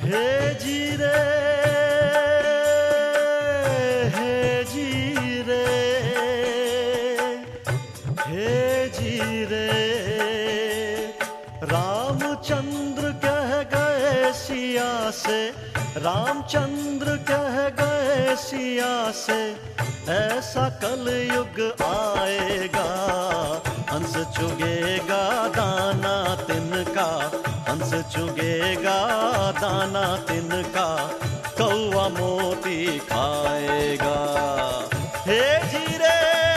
हे जीरे, हे जीरे, हे जीरे, रामचंद्र कह गए सिया से, रामचंद्र कह गए सिया से, ऐसा कलयुग आएगा, हंस चुगेगा दाना तिनका, हंस चुगेगा दाना तिनका, कौवा मोती खाएगा। हे जीरे,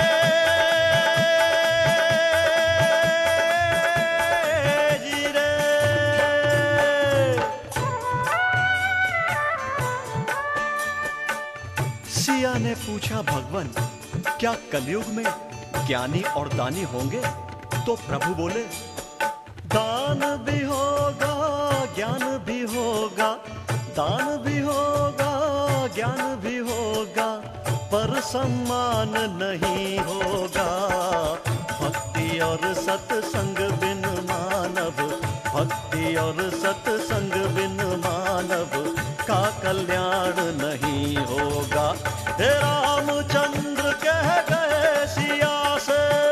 जीरे। सिया ने पूछा, भगवन क्या कलयुग में ज्ञानी और दानी होंगे? तो प्रभु बोले, दान भी होगा, ज्ञान भी होगा, दान भी होगा, ज्ञान भी होगा, पर सम्मान नहीं होगा। भक्ति और सत्संग बिन मानव, भक्ति और सत्संग बिन मानव का कल्याण नहीं होगा। हे रामचंद्र कह गए सिया से,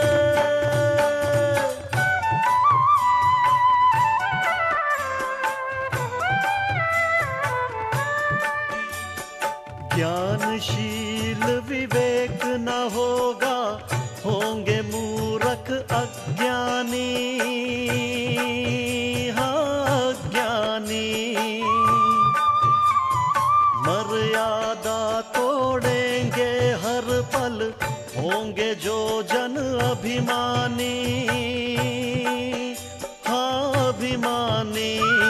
ज्ञानशील विवेक न होगा, होंगे मूर्ख अज्ञानी, हाँ अज्ञानी। मर्यादा तोड़ेंगे हर पल, होंगे जो जन अभिमानी, हाँ अभिमानी।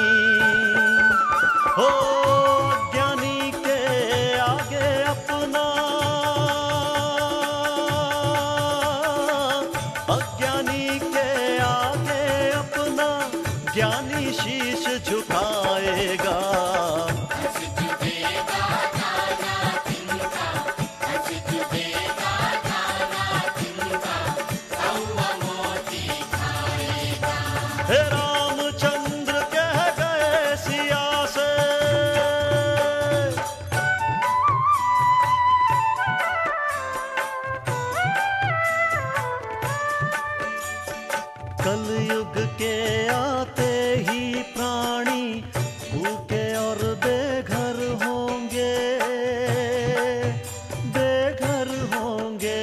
हो ज्ञानी के आगे अपना, अज्ञानी के आगे अपना, ज्ञानी शीश झुकाएगा। हे रामचंद्र कह गए सिया से, कलयुग के आते ही प्राणी भूखे और बेघर होंगे, बेघर होंगे।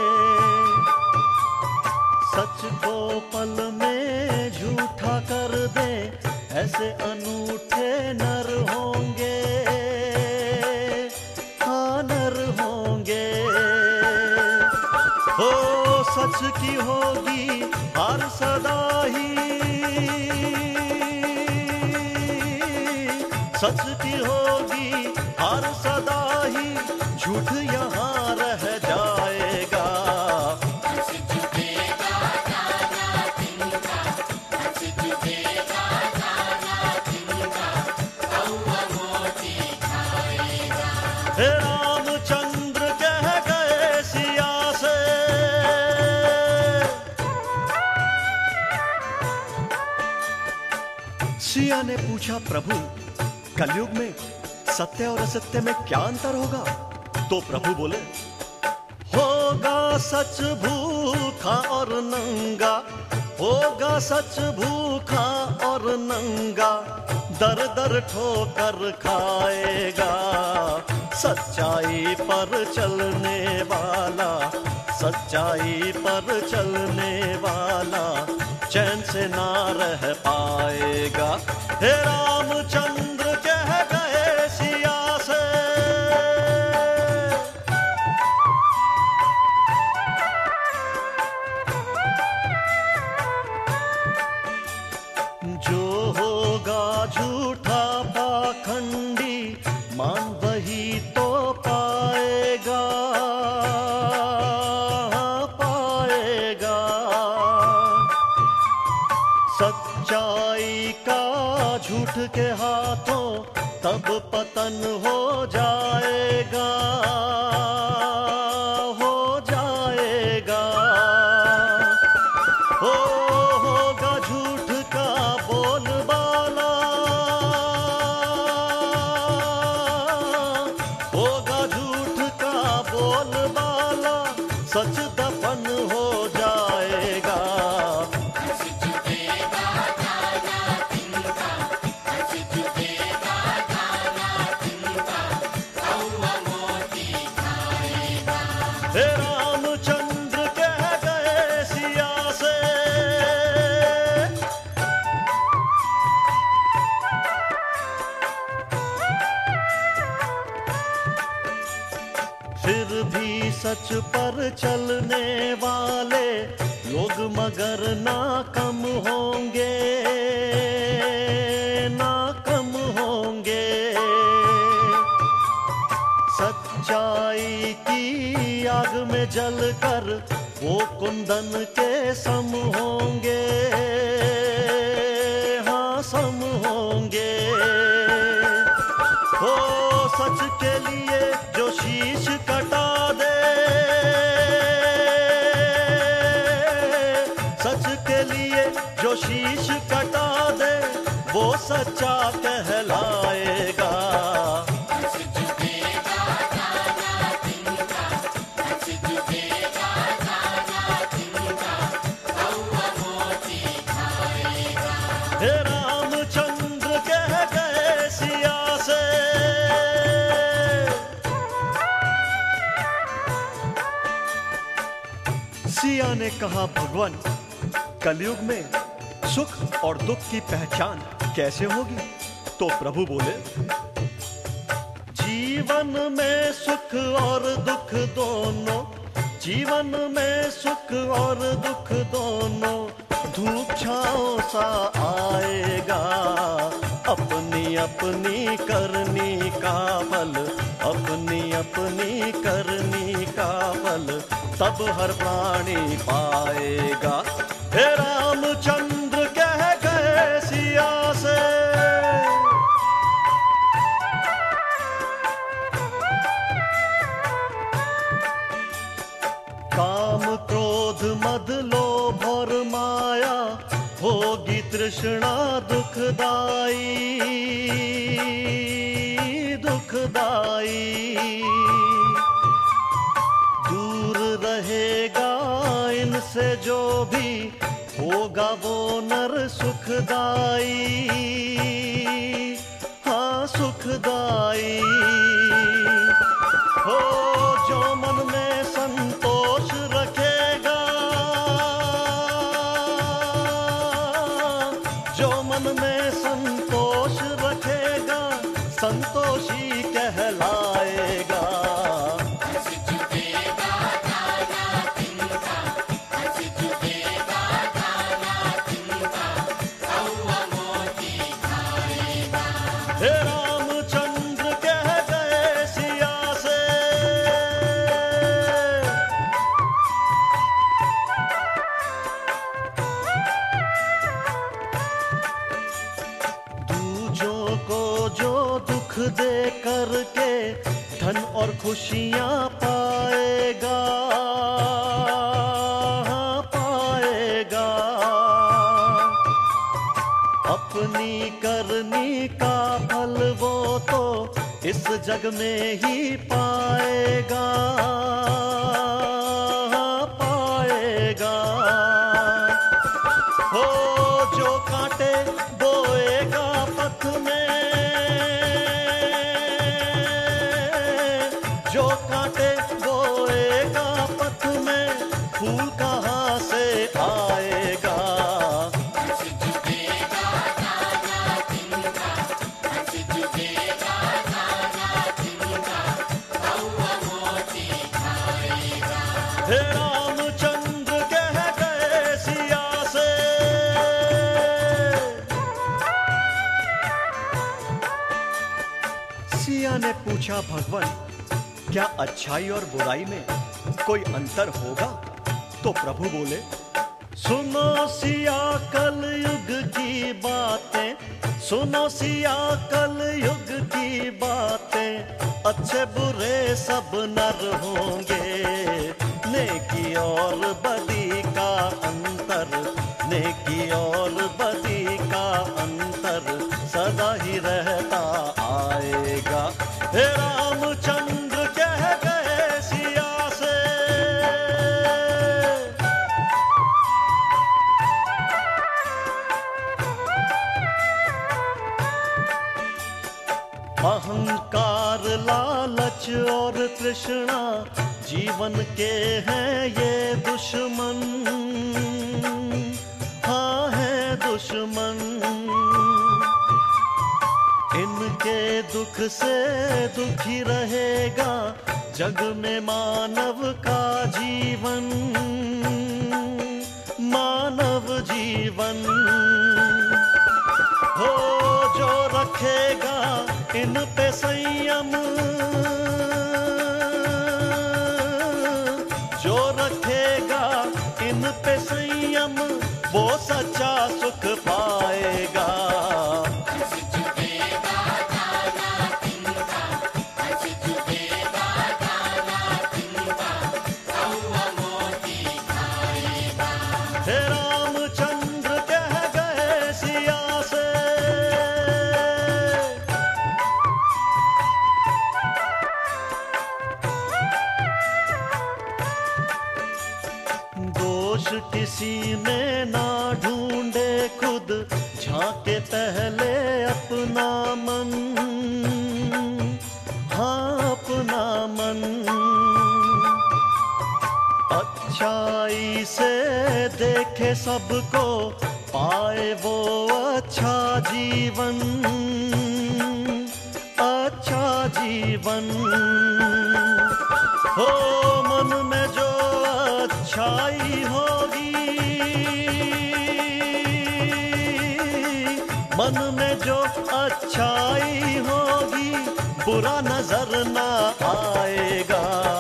सच को पल में झूठा कर दे, ऐसे अनूठे नर होंगे, हाँ नर होंगे। हो सच की होगी हार सदा ही, सच की होगी हार सदा ही, झूठ यहाँ रह जाएगा। हे रामचंद्र कह गए सिया से, सिया ने पूछा, प्रभु कलयुग में सत्य और असत्य में क्या अंतर होगा? तो प्रभु बोले, होगा सच भूखा और नंगा, होगा सच भूखा और नंगा, दर दर ठोकर खाएगा। सच्चाई पर चलने वाला, सच्चाई पर चलने वाला, चैन से ना रह पाएगा। हे रामचंद्र कह गए सिया से, जो होगा झूठा पाखंडी, मान वही तो पाएगा, पाएगा। सच्चाई का झूठ के हाथों तब पतन हो जाएगा, हो जाएगा। होगा झूठ का बोलबाला, सच दफन हो जाएगा। हे रामचंद्र कह गए सिया से, फिर भी सच पर चलने वाले लोग मगर ना कम होंगे, ना कम होंगे। सच्चाई की आग में जलकर वो कुंदन के सम होंगे, हाँ सम होंगे। हो सच के लिए जो शीश कटा दे, सच के लिए जो शीश कटा दे, वो सच्चा कहलाएगा। हे रामचंद्र कह गए सिया से, सिया ने कहा भगवान कलयुग में सुख और दुख की पहचान कैसे होगी? तो प्रभु बोले, जीवन में सुख और दुख दोनों, जीवन में सुख और दुख दोनों धूप छांव सा आएगा। अपनी अपनी करनी का फल, अपनी अपनी करनी का फल तब हर प्राणी पाएगा। हे रामचंद्र कह गए सिया से, काम क्रोध मद लोभ और माया होगी तृष्णा दुखदाई, दुखदाई। दूर रहेगा इनसे जो भी होगा वो नर सुखदाई, हाँ सुखदाई। हो जो मन में संतोष रखेगा, जो मन में संतोष रखेगा, संतोषी कहलाएगा। हे रामचंद्र कह गए सिया से, दूजों को जो दुख दे करके धन और खुशियां पाएगा, पाएगा। अपनी करनी का फल वो तो इस जग में ही पाएगा, पाएगा। हो जो कांटे बोएगा पथ में, जो कांटे बोएगा पथ में, फूल कहाँ से आएगा? हे रामचंद्र कह गए सिया से, सिया ने पूछा भगवान क्या अच्छाई और बुराई में कोई अंतर होगा? तो प्रभु बोले, सुनो सिया कलयुग की बातें, सुनो सिया कलयुग की बातें, अच्छे बुरे सब नर होंगे, नेकी और बदी का अंतर, नेकी और बदी का अंतर सदा ही रहता आएगा। हे रामचंद्र कह गए सिया से, के हैं ये दुश्मन, हाँ है दुश्मन। इनके दुख से दुखी रहेगा जग में मानव का जीवन, मानव जीवन। हो जो रखेगा इन पे संयम, जो रखेगा इन पे संयम, वो सच्चा सुख पाएगा। हे रामचंद्र कह गए सिया से, दोष किसी में ना ढूंढे खुद, झांके पहले अपना मन, हाँ अपना मन। अच्छाई से देखे सबको, पाए वो अच्छा जीवन, अच्छा जीवन। हो मन में जो अच्छाई होगी, मन में जो अच्छाई होगी, बुरा नजर ना आएगा।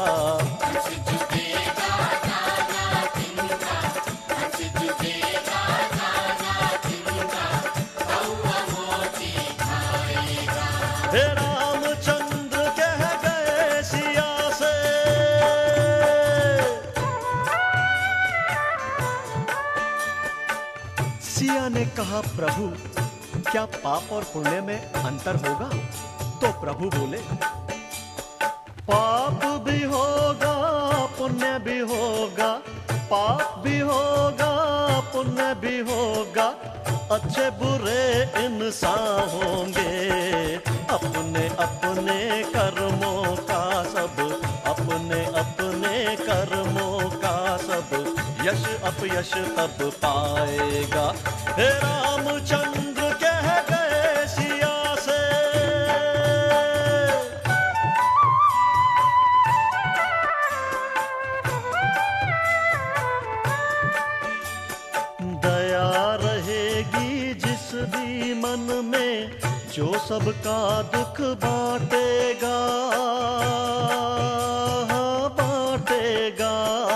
हे रामचंद्र कह गए सिया से, सिया ने कहा प्रभु क्या पाप और पुण्य में अंतर होगा? तो प्रभु बोले पाप भी होगा पुण्य भी होगा, पाप भी होगा पुण्य भी होगा, अच्छे बुरे इंसान होंगे, अपने अपने कर्मों का सब, अपने अपने कर्मों का सब, यश अपयश तब पाएगा। हे रामचंद्र कह गए सिया से, दया रहेगी जिस भी मन में, जो सबका दुख बांटेगा, हाँ बांटेगा।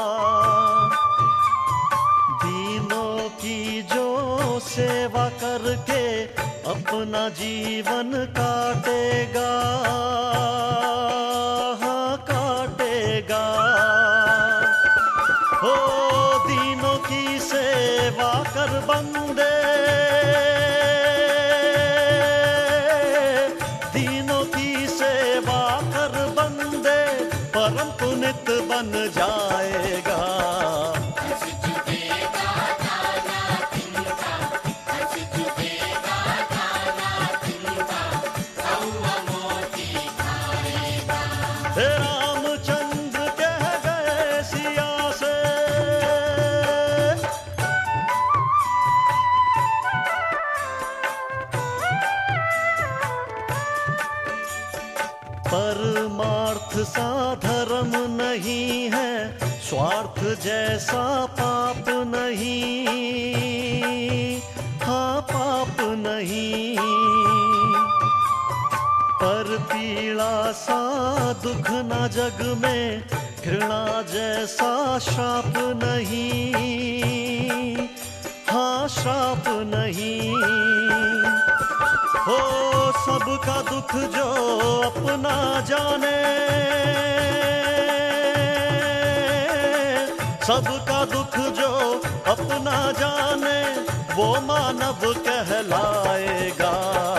दीनों की जो सेवा करके अपना जीवन काटेगा, हाँ काटेगा। हो दीनों की सेवा कर बंदे, दीनों की सेवा कर बंदे, परम पुनित बन जाएगा। हे रामचंद्र कह गए सिया से, परमार्थ सा धर्म नहीं है, स्वार्थ जैसा पाप नहीं, हाँ पाप नहीं। पर पीड़ा सा दुख ना जग में, घृणा जैसा श्राप नहीं, हाँ श्राप नहीं। हो सबका दुख जो अपना जाने, सबका दुख जो अपना जाने, वो मानव कहलाएगा।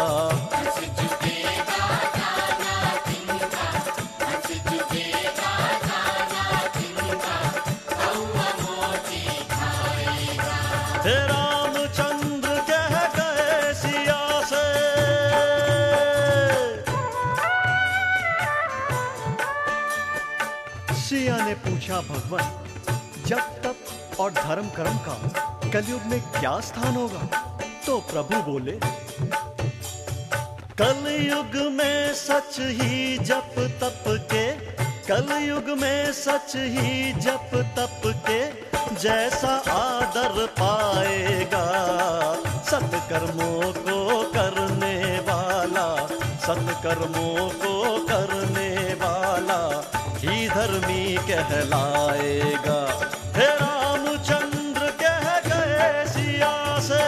हे रामचंद्र कह गए सिया से, सिया ने पूछा पूछा भगवान, जब तप और धर्म कर्म का कलयुग में क्या स्थान होगा? तो प्रभु बोले, कलयुग में सच ही जप तप के, कलयुग में सच ही जप तप के, जैसा आदर पाएगा सत्कर्मों को करने वाला, सत्कर्मों को करने वाला ही धर्मी कहलाएगा। हे रामचंद्र कह गए सिया से,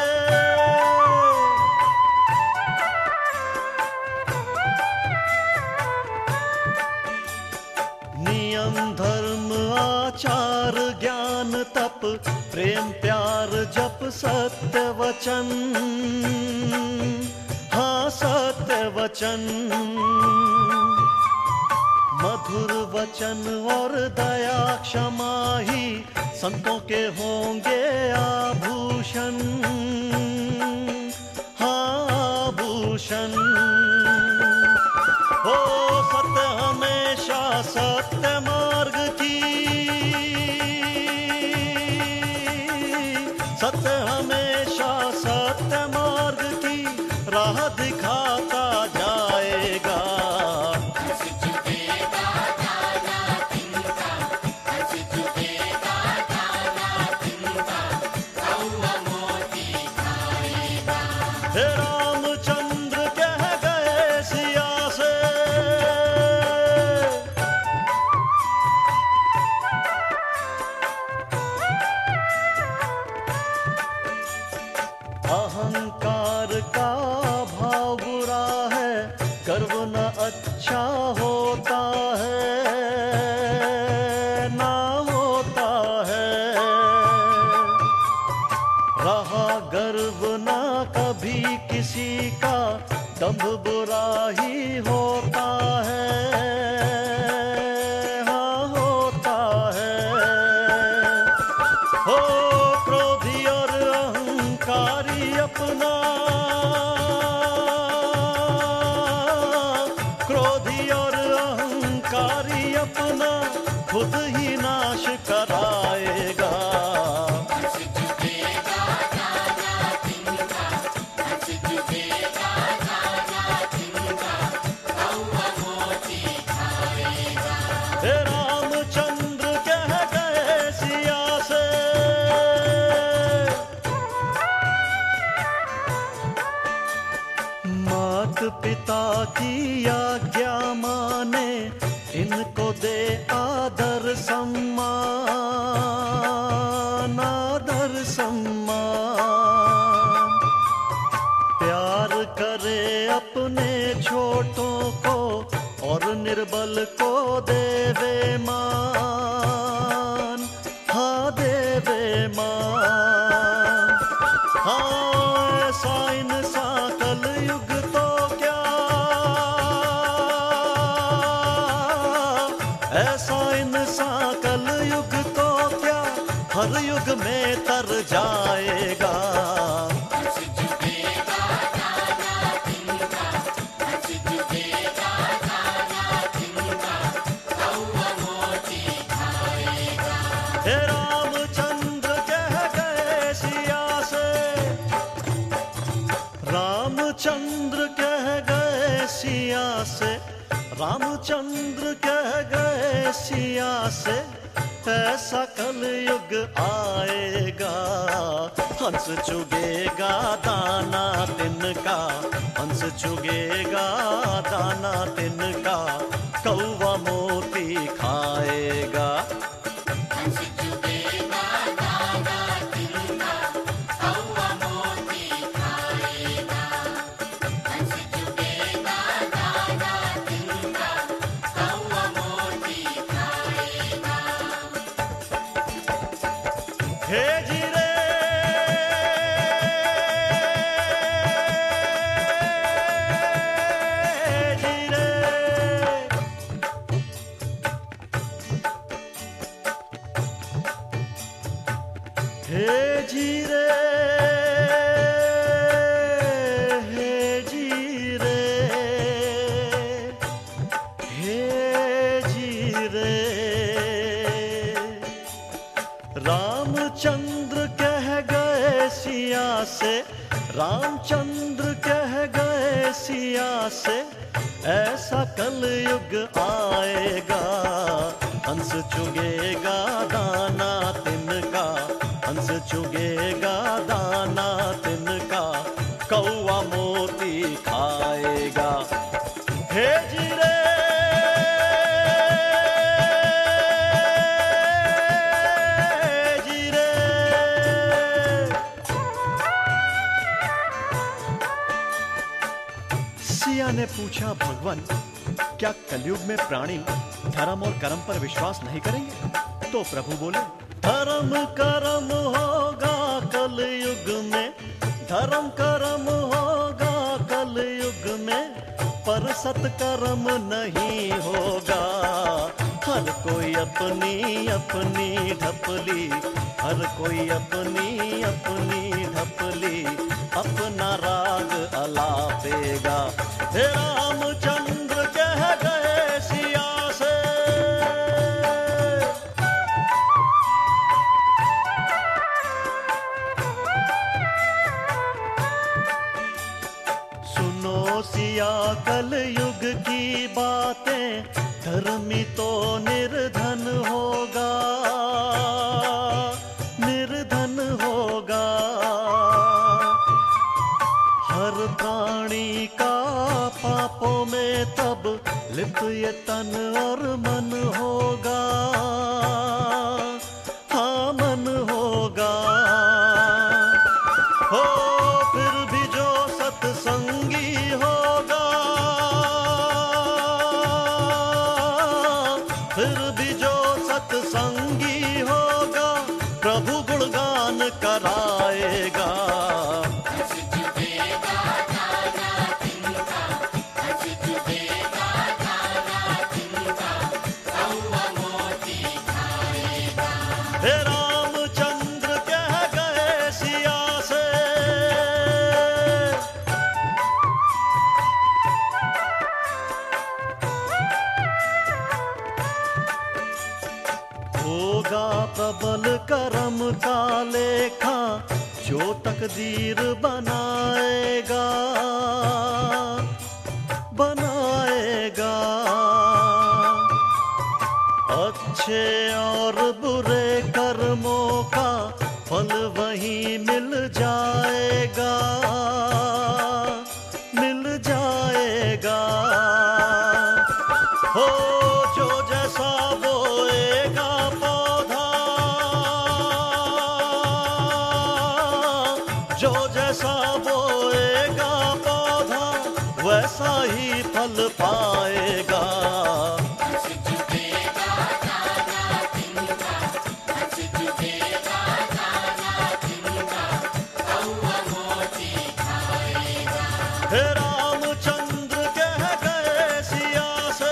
नियम धर्म आचार ज्ञान तप प्रेम प्यार जप सत्य वचन, हाँ सत्य वचन, मधुर वचन और दया क्षमा ही संतों के होंगे आभूषण, हाँ आभूषण। हो सत्य हमेशा सत्य मार्ग की, सत्य हमेशा सत्य मार्ग की राह दिखाता जाएगा। हे रामचंद्र कह गए सिया से, अहंकार का भाव बुरा है, गर्व न अच्छा होता है, ना होता है, रहा गर्व ना कभी किसी का, दंभ बुरा ही होता है, हाँ होता है। हो क्रोधी और अहंकारी अपना, क्रोधी और अहंकारी अपना खुद ही नाश कराएगा। हे रामचंद्र कह गए सिया से, मात पिता की आज्ञा माने, इनको दे आदर सम्मान, आदर सम्मान, प्यार करे अपने छोटों को और निर्बल को देवे मान, हाँ देवे मान। हाँ ऐसा इंसा कलयुग तो क्या, ऐसा इंसा कलयुग तो क्या हर युग में तर जाएगा। हे रामचंद्र कह गए सिया से, रामचंद्र कह गए सिया से, रामचंद्र कह गए सिया से, ऐसा कलयुग आएगा, हंस चुगेगा दाना तिनका, हंस चुगेगा दाना तिनका, कौवा मोती खाएगा। हे जी रे, जी रे, हे जी रे, हे जी रे, हे जी रे, रामचंद्र कह गए सिया से, रामचंद्र कह गए सिया से, ऐसा कलयुग आएगा, हंस चुगेगा दाना तिनका, हंस चुगेगा दाना तिनका, कौवा मोती खाएगा। हे जीरे सिया ने पूछा, भगवान क्या कलयुग में प्राणी धर्म और कर्म पर विश्वास नहीं करेंगे? तो प्रभु बोले, धर्म कर्म होगा कलयुग में, धर्म कर्म होगा कलयुग में, पर सत्कर्म नहीं होगा। हर कोई अपनी अपनी ढपली, हर कोई अपनी अपनी ढपली, अपना राग अलापेगा। हे रामचंद्र कह गए सिया से, सुनो सिया कलयुग की बातें, धर्मी तो निर्धन होगा, निर्धन होगा। हर प्राणी का पापों में तब लिप्त ये तन और मन होगा, हाँ मन होगा। हो फिर भी जो सत्संगी होगा, फिर भी जो सत्संगी होगा, प्रभु गुणगान कराएगा। हे रामचंद्र कह गए सिया से, होगा प्रबल कर्म का लेखा, जो तकदीर बनाएगा, बनाएगा। अच्छे और बुरे कर्मों का फल वहीं मिल जाएगा, मिल जाएगा। हो जो जैसा बोएगा पौधा, जो जैसा बोएगा पौधा, वैसा ही फल पाएगा। हे रामचंद्र कह गए सिया से,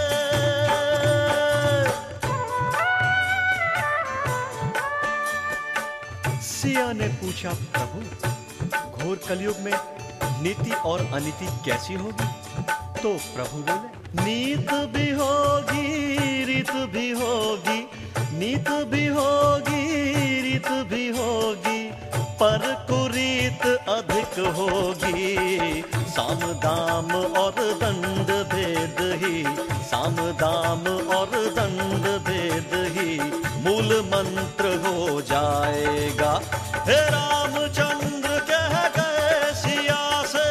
सिया ने पूछा, प्रभु घोर कलयुग में नीति और अनीति कैसी होगी? तो प्रभु बोले, नीत भी होगी रीत भी होगी, नीत भी होगी रीत भी होगी, पर कुरीत अधिक होगी। साम दाम और दंड भेद ही, साम दाम और दंड भेद ही, मूल मंत्र हो जाएगा। हे रामचंद्र कह गए सिया से,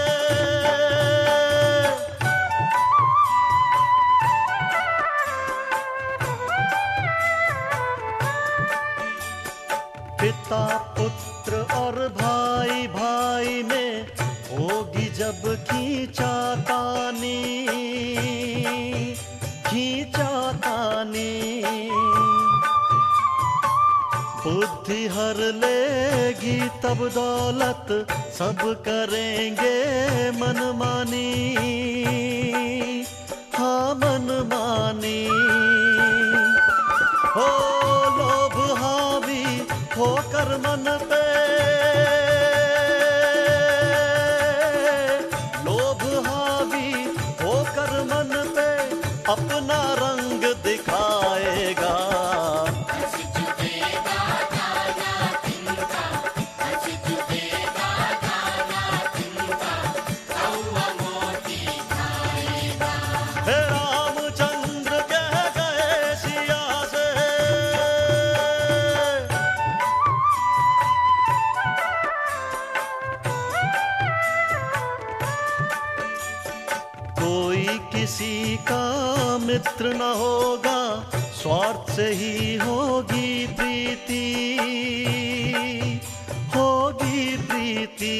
पिता पुत्र और भाई भाई में होगी जब खींचातानी, खींचातानी। बुद्धि हर लेगी तब दौलत, सब करेंगे मनमानी, हाँ मनमानी। हो लोभ हावी होकर मन पे, लोभ हावी होकर मन पे, अपना रंग दिखाएगा। मित्र न होगा, स्वार्थ से ही होगी प्रीति, होगी प्रीति।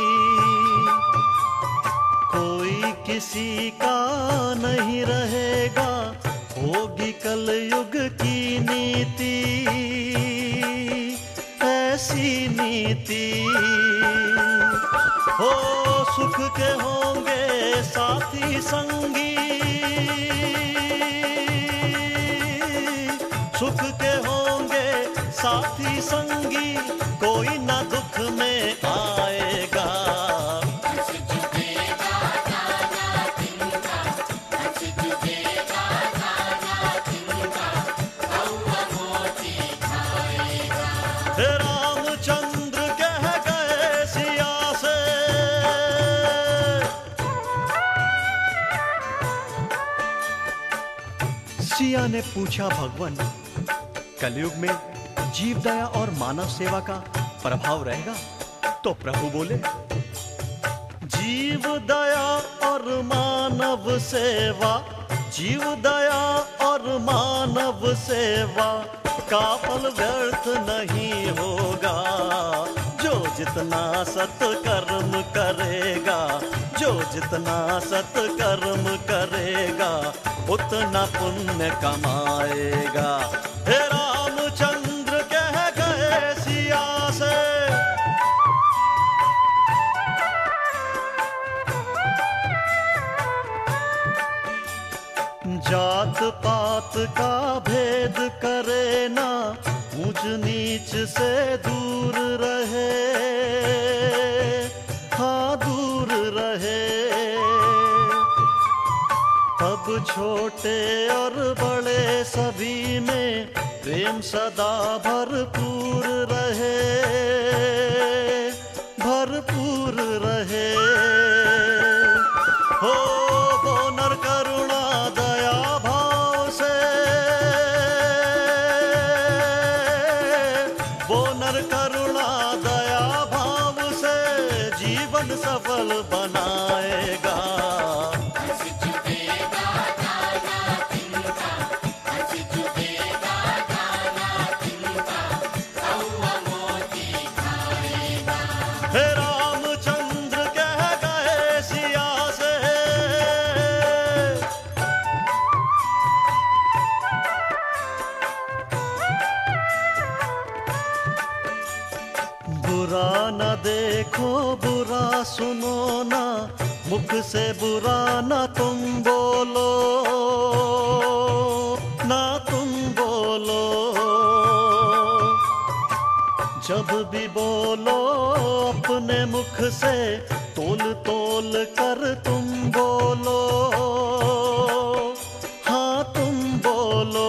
कोई किसी का नहीं रहेगा, होगी कलयुग की नीति, ऐसी नीति। हो सुख के होंगे साथी संगी, सुख के होंगे साथी संगी, कोई ना दुख में आएगा। रामचंद्र कह गए सिया से, सिया ने पूछा भगवान, कलयुग में जीव दया और मानव सेवा का प्रभाव रहेगा? तो प्रभु बोले, जीव दया और मानव सेवा, जीव दया और मानव सेवा का फल व्यर्थ नहीं होगा। जो जितना सत्कर्म करेगा, जो जितना सत्कर्म करेगा, उतना पुण्य कमाएगा। हे रामचंद्र कह गए सिया से, जात पात का भेद करे ना, ऊंच नीच से दूर रहे, हाँ दूर रहे। तब छोटे और बड़े सभी में प्रेम सदा भरपूर रहे, भरपूर रहे। हो वो नर करुणा दया भाव से, वो नर करुणा दया भाव से जीवन सफल बनाएगा। हे रामचंद्र कह गए सिया से, बुरा न देखो बुरा सुनो ना, मुख से बुरा ना तुम बोलो, ना तुम बोलो। जब भी बोलो अपने मुख से, तोल तोल कर तुम बोलो, हाँ तुम बोलो।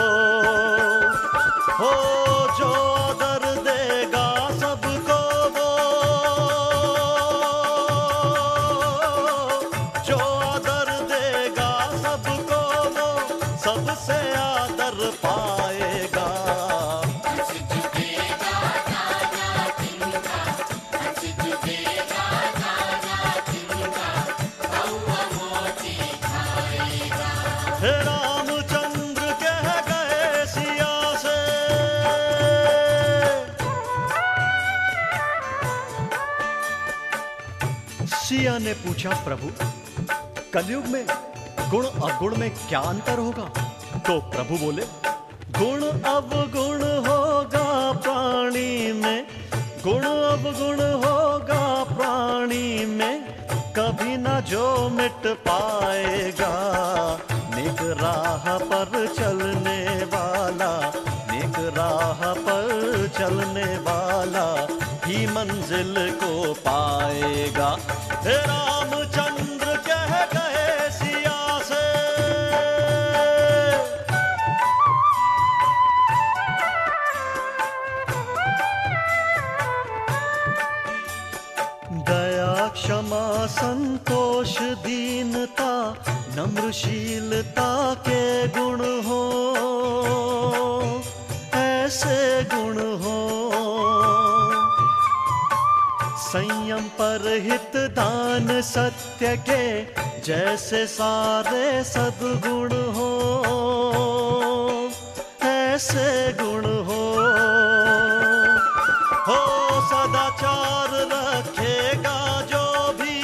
हो जो आदर देगा सबको वो, जो आदर देगा सबको वो, सबसे आदर पाएगा। हे रामचंद्र कह गए सिया से, सिया ने पूछा प्रभु, कलयुग में गुण अवगुण में क्या अंतर होगा? तो प्रभु बोले, गुण अवगुण होगा प्राणी में, गुण अवगुण होगा प्राणी में, कभी ना जो मिट पाएगा। नेक राह पर चलने वाला, नेक राह पर चलने वाला ही मंजिल को पाएगा। हे रामचंद्र कह गए सिया से, दया क्षमा संतोष दीनता नम्रशीलता के गुण हो, ऐसे गुण हो। संयम पर हित दान सत्य के जैसे सारे सद्गुण हो, कैसे गुण हो सदाचार रखेगा जो भी,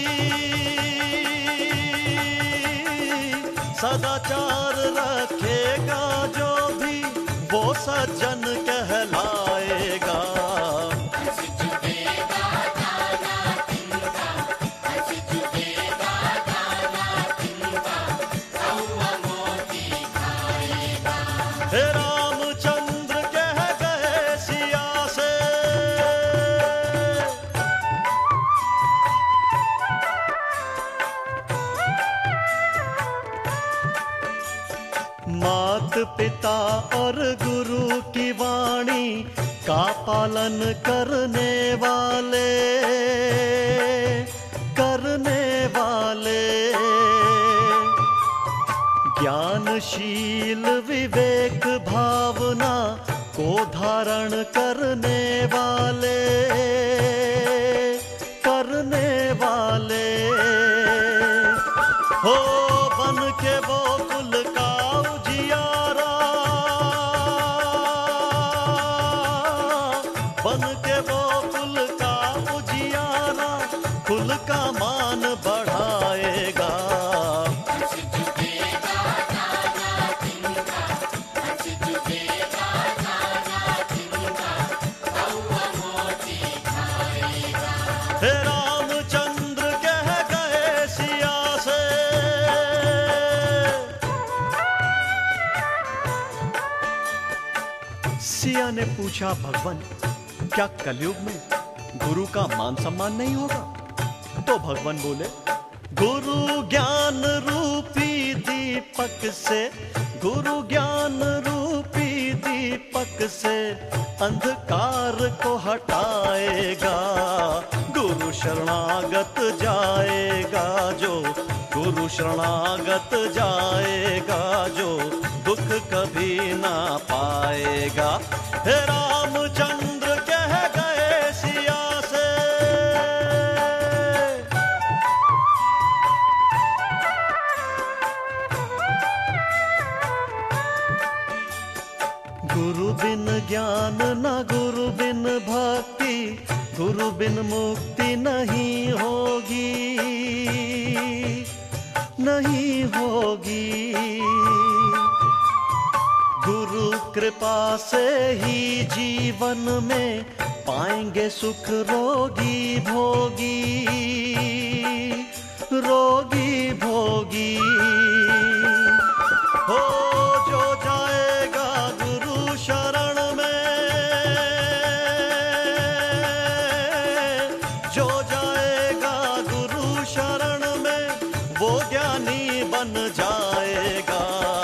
सदाचार रखेगा जो भी, वो सज्जन कहलाएगा। हे रामचंद्र कह गए सिया से, मात पिता और गुरु की वाणी का पालन करने वाले, ज्ञानशील विवेक भावना को धारण करने वाले हो, बन के वो कुल का उजियारा, बन के वो कुल का उजियारा, कुल का मान बढ़ाएगा। हे रामचंद्र कह गए सिया से, सिया ने पूछा भगवान क्या कलयुग में गुरु का मान सम्मान नहीं होगा? तो भगवान बोले गुरु ज्ञान रूपी दीपक से, गुरु ज्ञान रूपी दीपक से अंधकार को हटाएगा, गुरु शरणागत जाएगा जो, गुरु शरणागत जाएगा जो, दुख कभी ना पाएगा। हे रामचंद्र कह गए सिया से, गुरु बिन ज्ञान न गुरु बिन भक्ति, गुरु बिन मुक्ति नहीं होगी, नहीं होगी। गुरु कृपा से ही जीवन में पाएंगे सुख रोगी भोगी, रोगी भोगी हो, जो जाएगा गुरु शरण में, जो जाएगा गुरु शरण में, वो ज्ञानी बन जाएगा।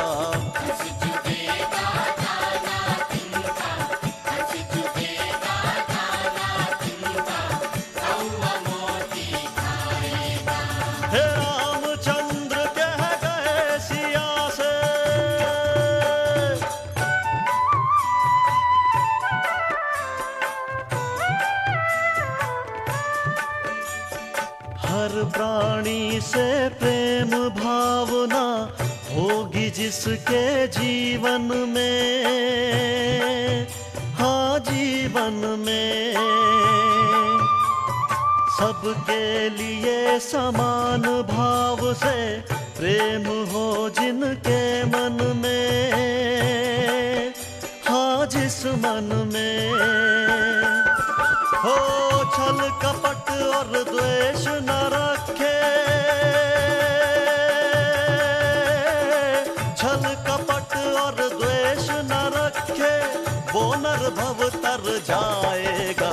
हे रामचंद्र कह गए सिया से, हर प्राणी से प्रेम भावना होगी जिसके जीवन में, हाँ जीवन में, सबके लिए समान भाव से प्रेम हो जिनके मन में, हाँ जिस मन में हो, छल कपट और द्वेष न रखे, छल कपट और द्वेष न रखे, वो नर भव तर जाएगा।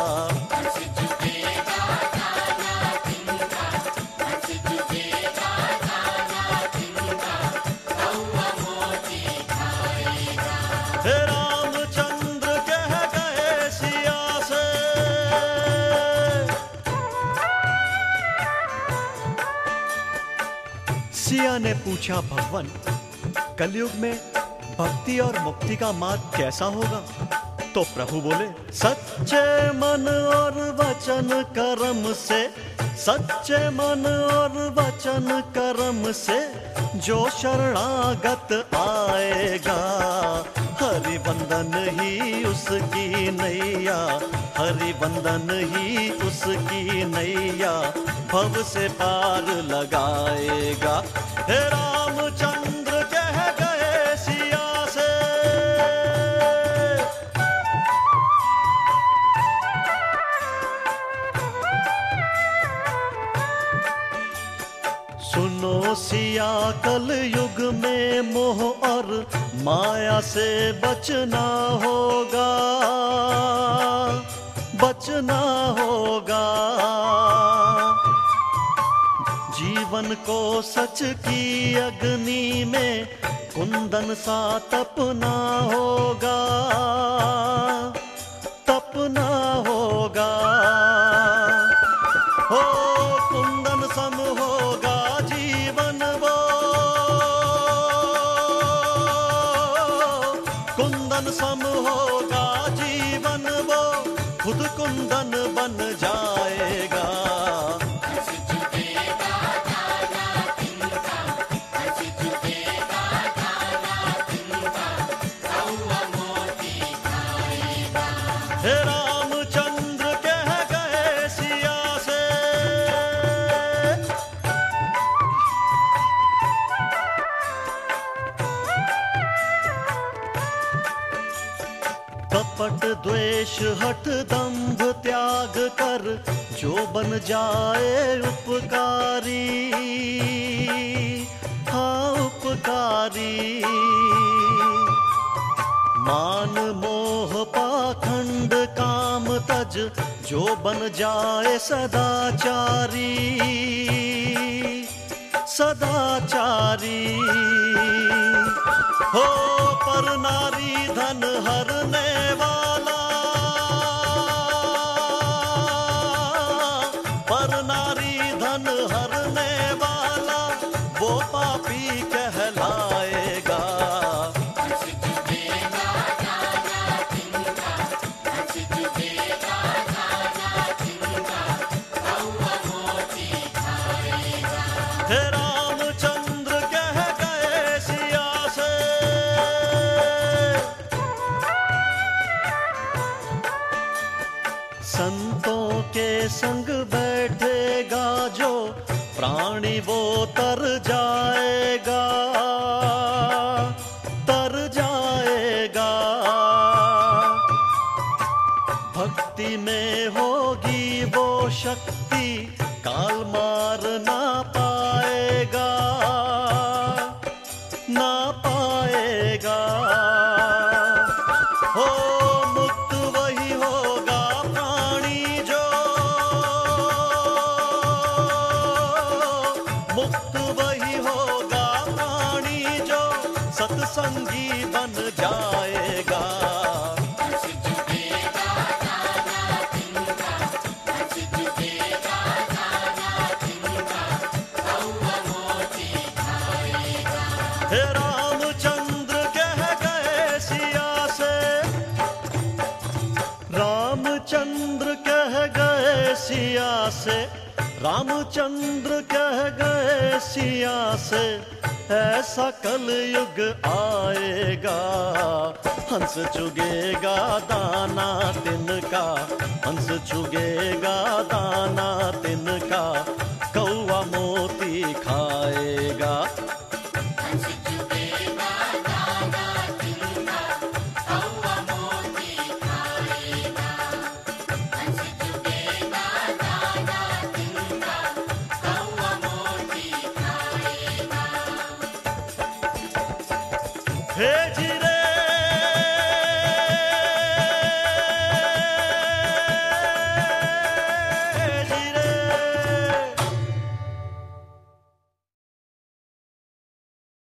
हे रामचंद्र कह गए सिया से, सिया ने पूछा भगवान कलयुग में भक्ति और मुक्ति का मार्ग कैसा होगा? तो प्रभु बोले सच्चे मन और वचन कर्म से, सच्चे मन और वचन कर्म से जो शरणागत आएगा, हरि वंदन ही उसकी नैया, हरि वंदन ही उसकी नैया, भव से पार लगाएगा। हे रामचंद्र कह गए सिया से, सुनो सिया कल युग में मोह और माया से बचना होगा, बचना होगा। जीवन को सच की अग्नि में कुंदन सा तपना होगा, तपना होगा। हो कुंदन सम होगा जीवन वो, कुंदन सम होगा जीवन वो, खुद कुंदन बन जाएगा। हे रामचंद्र कह गए सिया से, कपट द्वेष हठ दंभ त्याग कर जो बन जाए उपकारी, हाँ उपकारी। मान मोह पाखंड काम तज जो बन जाए सदाचारी, सदाचारी। हो पर नारी धन हरने वाला, पर नारी धन हरने वाला, वो पापी कहलाएगा। हे रामचंद्र कह गए सिया से, संतों के संग बैठेगा जो प्राणी वो तर जाएगा, तर जाएगा। भक्ति में होगी वो शक्ति, काल मार ना पाएगा, ना पाएगा। हो मुक्त वही होगा प्राणी जो, मुक्त वही होगा प्राणी जो, सत्संगी बन जाएगा। हे रामचंद्र कह गए सिया से, रामचंद्र कह गए सिया से, रामचंद्र कह गए सिया से, ऐसा कल युग आएगा। हंस चुगेगा दाना तिनका, हंस चुगेगा दाना तिनका, कौवा मोती खाएगा। हे जी